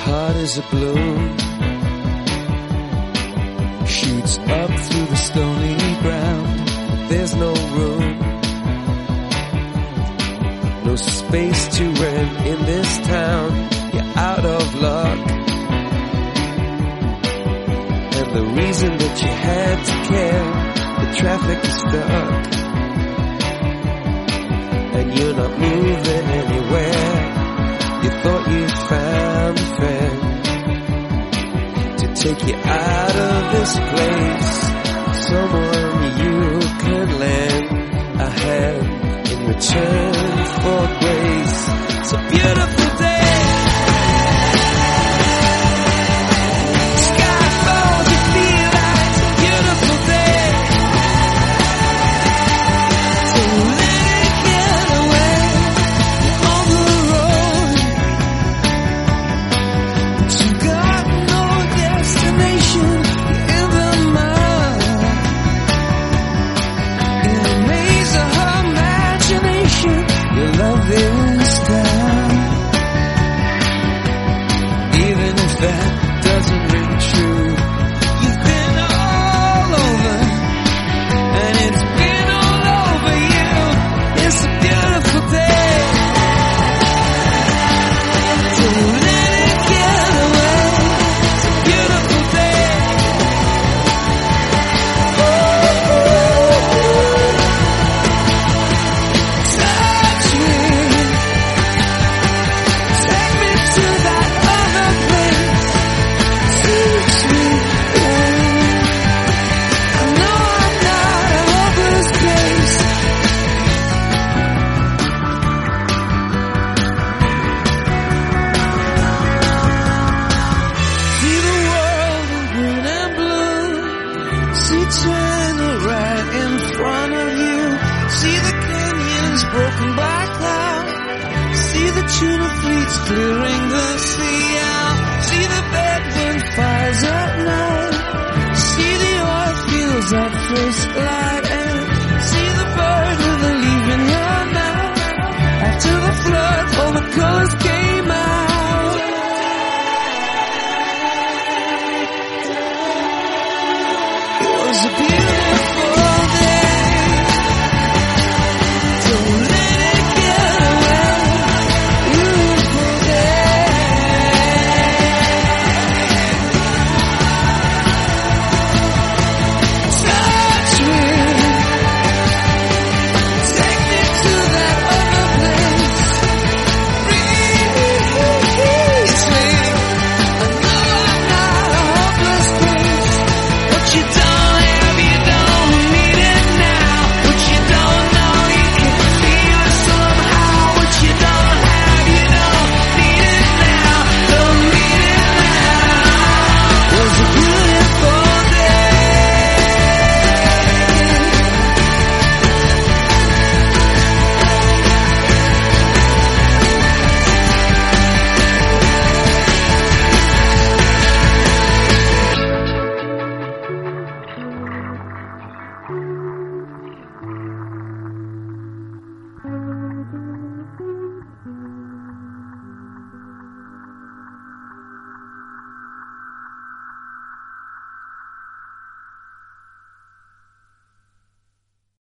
heart is a balloon, shoots up through the stony ground. There's no room, no space to rent in this town. You're out of luck, and the reason that you had to care, the traffic is stuck, and you're not moving anywhere. You thought you found a friend to take you out of this place, someone you could lend a hand in return for grace. It's a beautiful day. Sky falls, you feel like it's a beautiful day. So let it get away. You're on the road, but you got no destination. You're in the mud, in a maze of imagination. Your love is down, even if that doesn't ring true. You've been all over, and it's been all over you. It's a beautiful day, so let it get away. It's a beautiful day. Touch me, take me to that other place. Teach me, I know I'm not a hopeless case. See the world in green and blue. See China right in front of you. See the canyons broken by cloud. See the tuna fleets clearing the sea out. See the bedroom fires at night. See the oil fields at first light.